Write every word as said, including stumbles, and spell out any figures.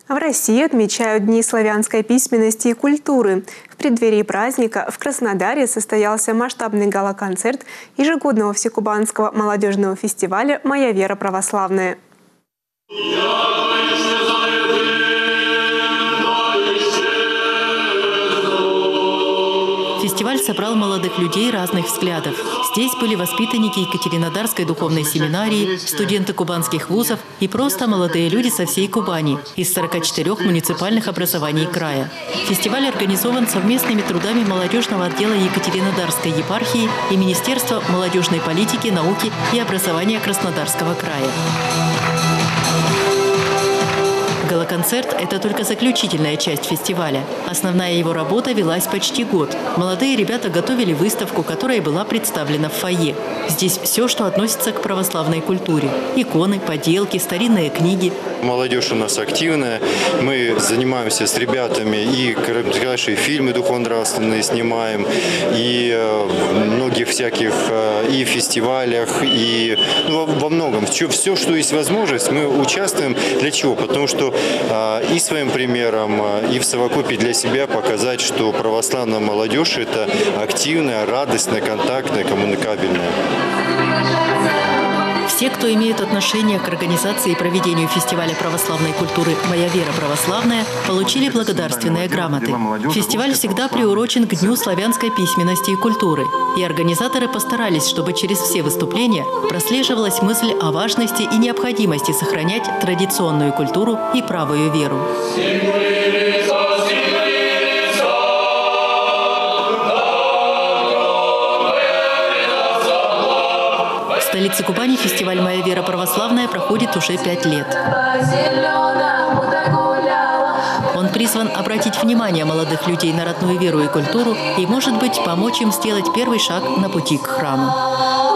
В России отмечают Дни славянской письменности и культуры. В преддверии праздника в Краснодаре состоялся масштабный гала-концерт ежегодного всекубанского молодежного фестиваля «Моя вера православная». Фестиваль собрал молодых людей разных взглядов. Здесь были воспитанники Екатеринодарской духовной семинарии, студенты кубанских вузов и просто молодые люди со всей Кубани из сорока четырёх муниципальных образований края. Фестиваль организован совместными трудами молодежного отдела Екатеринодарской епархии и Министерства молодежной политики, науки и образования Краснодарского края. Гала-концерт – это только заключительная часть фестиваля. Основная его работа велась почти год. Молодые ребята готовили выставку, которая была представлена в фойе. Здесь все, что относится к православной культуре. Иконы, поделки, старинные книги. Молодежь у нас активная. Мы занимаемся с ребятами и короткометражные фильмы духовно-нравственные снимаем, и э, многих всяких э, и фестивалях, и ну, во многом. Все, все, что есть возможность, мы участвуем. Для чего? Потому что э, и своим примером, э, и в совокупе для себя показать, что православная молодежь – это активная, радостная, контактная, коммуникабельная. Все, кто имеет отношение к организации и проведению фестиваля православной культуры «Моя вера православная», получили благодарственные грамоты. Фестиваль всегда приурочен к Дню славянской письменности и культуры. И организаторы постарались, чтобы через все выступления прослеживалась мысль о важности и необходимости сохранять традиционную культуру и правую веру. В столице Кубани фестиваль «Моя вера православная» проходит уже пять лет. Он призван обратить внимание молодых людей на родную веру и культуру и, может быть, помочь им сделать первый шаг на пути к храму.